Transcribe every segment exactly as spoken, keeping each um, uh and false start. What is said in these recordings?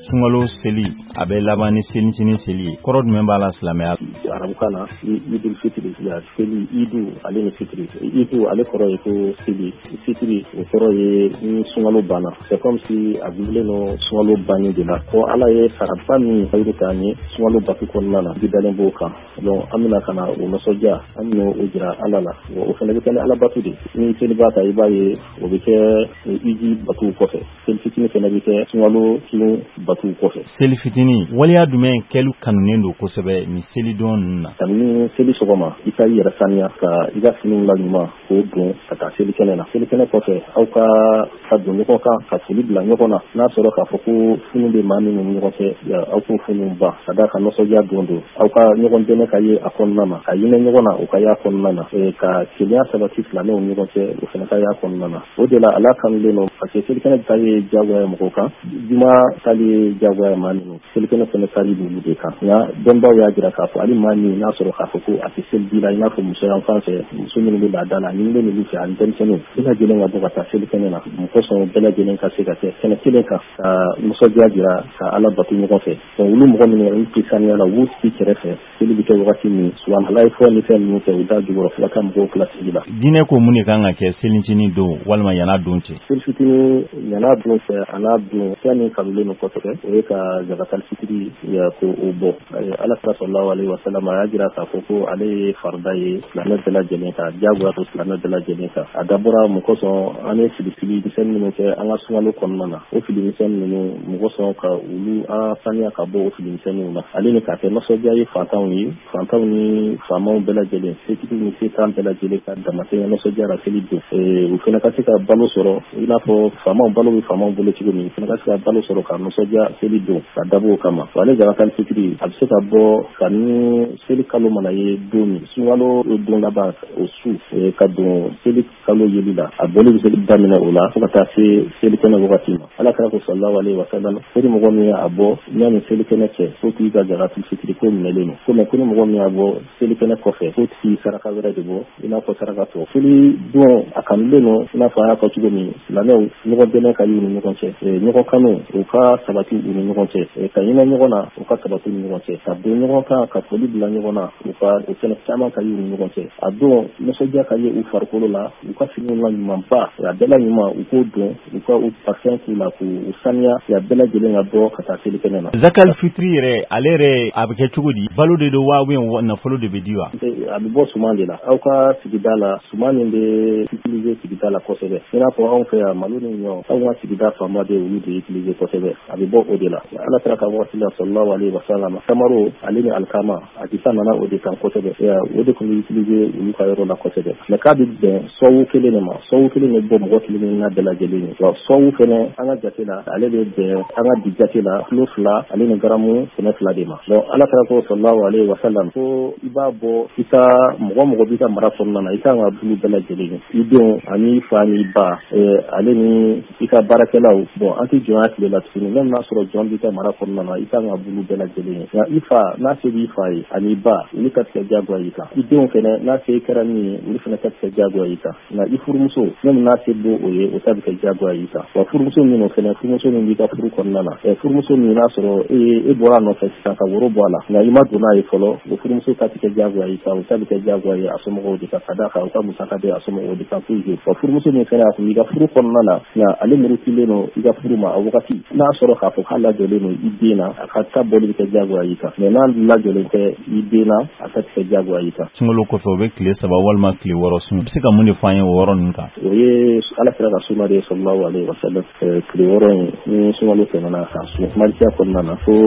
sunkalo seli a bɛ laban ni selicinin seli ye kɔrɔ jumɛn b'a la silamɛya arabukan na idul fitri ya seli idu ale ni fitri idu ale kɔrɔ ye ko seli fitri o kɔrɔ ye ni sunkalo banna c'est comme si a gulen no sunkalo banni de la ko ala ye faraba min fayiru k'a ye sunkalo batu kɔnɔna na bi dalen b'o kan donc an bɛna ka na o nisɔndiya an bɛna o jira ala la o fana bɛ kɛ ni ala batu de ni seli b'a ta i b'a ye o bɛ kɛ iji batu kɔfɛ seli fitini fana bɛ kɛ sunkalo tun batu kɔfɛ seli fitini waleya jumɛn kɛlu kanunen don kosɛbɛ ni seli don ninnu na kabini seli sɔgɔma i ka i yɛrɛ saniya ka i ka finiw la ɲuman k'o don ka taa seli kɛnɛ na seli kɛnɛ kɔfɛ aw ka ka don ɲɔgɔn kan ka foli bila ɲɔgɔn na n'a sɔrɔ k'a fɔ ko funu bɛ maa min ni ɲɔgɔn cɛ aw k'o funu ban ka da ka nisɔndiya don don aw ka ɲɔgɔn dɛmɛ ka ye a kɔnɔna na ka hinɛ ɲɔgɔn na o ka y'a kɔnɔna na ka kelenya sabati silamɛw ni ɲɔgɔn cɛ o fana ka y'a kɔnɔna na o de la ala kanulen don parce que seli kɛnɛ ta ye diyagoya ye mɔgɔw kan juma tali ye diyagoya ye maa minnu seli kɛnɛ fana tali b'olu de kan nka dɔnbaw y'a jira k'a fɔ hali maa min n'a sɔrɔ k'a fɔ ko a tɛ seli bi la i n'a fɔ muso yan fan fɛ muso minnu bɛ laada la ni bɛ n'olu fɛ ani denmisɛnninw bɛɛ lajɛlen ka bɔ ka taa seli kɛnɛ na mun kosɔn bɛɛ lajɛlen ka se ka kɛ kɛnɛ kelen kan ka nisɔndiya jira ka ala bato ɲɔgɔn fɛ donc olu mɔgɔ minnu olu tɛ saniya la u b'u sigi kɛrɛfɛ seli bɛ kɛ wagati min subahana ala ye fɔ ni fɛn ninnu kɛ u da jukɔrɔ fila ka mɔgɔw tila seli la diinɛ ko mun de kan ka kɛ selicinin don walima yan'a don cɛ seli fitini yan'a don fɛ a n'a don fɛn min kanulen don kosɛbɛ o ye ka zakatal fitiri ko o bɔ ala kira sallallahu alaihi wa sallam a y'a jira k'a fɔ ko ale ye farida ye silamɛ bɛɛ lajɛlen kan diyagoya to silamɛ bɛɛ lajɛlen kan a dabɔra mun kosɔn an ye fili fili misɛn minnu kɛ an ka sunkalo kɔnɔna na o fili misɛn ninnu mun kosɔn ka olu an saniya ka bɔ o fili misɛnninw na ale ni k'a kɛ nisɔndiya ye fantanw ye fantanw ni faamaw bɛɛ lajɛlen setigi ni setan bɛɛ lajɛlen ka damatɛmɛ nisɔndiya la seli don u fana ka se ka balo sɔrɔ i n'a fɔ faamaw balo bɛ faamaw bolo cogo min u fana ka se ka balo sɔrɔ ka nisɔndiya seli don ka dabɔ o kama wa ale zakatal fitiri a bɛ se ka bɔ ka ni seli kalo mana ye don min sunkalo don laban o su ka don seli kalo yeli la a bɔli bɛ seli daminɛ o la fo ka taa se seli kɛnɛ wagati ma ala kɛra ko sallallahu alaihi wa sallam ko ni mɔgɔ min y'a bɔ yanni seli kɛnɛ cɛ fo k'i ka zakatul fitiri ko minɛlen don komi ko ni mɔgɔ min y'a bɔ seli kɛnɛ kɔfɛ fo k'i saraka wɛrɛ de bɔ i n'a fɔ saraka tɔ seli don a kanulen don i n'a fɔ an y'a fɔ cogo min silamɛw ɲɔgɔn dɛmɛ ka y'u ni ɲɔgɔn cɛ ɲɔgɔn kanu u ka sabati u ni ɲɔgɔn cɛ ka hinɛ ɲɔgɔn na u ka sabati u ni ɲɔgɔn cɛ ka don ɲɔgɔn kan ka foli bila ɲɔgɔn na u ka o fɛnɛ caman ka y'u ni ɲɔgɔn cɛ a don nisɔndiya ka ye u farikolo la u ka finiw la ɲumanba a bɛɛ la ɲuman u k'o don u ka u parfɛn k'u la k'u saniya a bɛɛ lajɛlen ka bɔ ka taa seli kɛnɛ na zakal fitiri yɛrɛ ale yɛrɛ a bɛ kɛ cogo di balo de don wa ou nafolo de bɛ di wa a bɛ bɔ suman de la aw ka sigida la suman min bɛ utiliser sigida la kosɛbɛ i n'a fɔ anw fɛ yan malo ni ɲɔ anw ka sigida faama bɛ olu de utiliser kosɛbɛ a bɛ bɔ o de la ala kɛra ka waati la sallallahu alaihi wa sallam samaro ale ni alikama a ti sa nana o de kan kosɛbɛ o de tun bɛ utiliser olu ka yɔrɔ la kosɛbɛ mɛ k'a bɛ bɛn sɔwu kelen de ma sɔwu kelen de bɔ mɔgɔ kelen kelen na bɛɛ lajɛlen ye wa sɔwu fɛnɛ an ka jate la ale bɛ bɛn an ka bi jate la kilo fila ale ni garamu kɛmɛ fila de ma donc ala kɛra ko sallallahu alaihi wa sallam ko i b'a bɔ i ka mɔgɔ mɔgɔ b'i ka mara kɔnɔna na i kan ka bulu bɛɛ lajɛlen ye i denw ani fa ni ba ale ni i ka baarakɛlaw bon an tɛ jɔnya tile la tuguni même n'a sɔrɔ jɔn b'i ka mara kɔnɔna na i kan ka bulu bɛɛ lajɛlen ye nka i fa n'a se b'i fa ye ani ba olu ka tigɛ diyagoya i kan i denw fɛnɛ n'a se kɛra min ye olu fɛnɛ ka tigɛ diyagoya i kan nka i furumuso même n'a se bo o ye o ta bɛ kɛ diyagoya i kan wa furumuso minnu fɛnɛ furumuso min b'i ka furu kɔnɔna na furumuso min n'a sɔrɔ e e bɔra a nɔfɛ sisan ka woro bɔ a la nka i ma don n'a ye fɔlɔ o furumuso ta tɛ kɛ diyagoya i kan o ta bɛ kɛ diyagoya ye a somɔgɔw de kan ka d'a kan u ka musaka bɛ a somɔgɔw de kan toujours wa furumuso min fɛnɛ a kun b'i ka furu kɔnɔna na nka ale murutilen don i ka furu ma a wagati n'a sɔrɔ k'a fɔ k'a lajɔlen don i den na a ka ta bɔli bɛ kɛ diyagoya i kan mɛ n'a lajɔlen tɛ i den na a ta tɛ kɛ diyagoya i kan sunkalo kɔfɛ o bɛ tile saba walima tile wɔɔrɔ sun i bɛ se ka mun de fɔ an ye o yɔrɔ ninnu kan o ye ala kɛra ka sunna de sallallahu alaihi wa sallam tile wɔɔrɔ in ni sunkalo tɛmɛna ka sun malikiya kɔnɔna na fo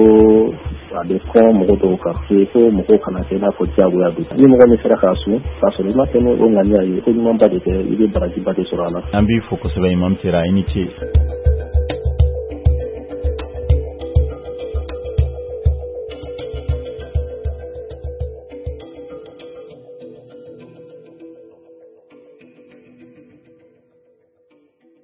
a bɛ kɔn mɔgɔ dɔw kan fo mɔgɔw kana kɛ i n'a fɔ diyagoya don ni mɔgɔ min sera k'a sun k'a sɔrɔ i ma kɛ n'o ŋaniya ye ko ɲumanba de kɛ i bɛ barajiba de sɔrɔ a la an b'i fo kosɛbɛ imam Tera i ni ce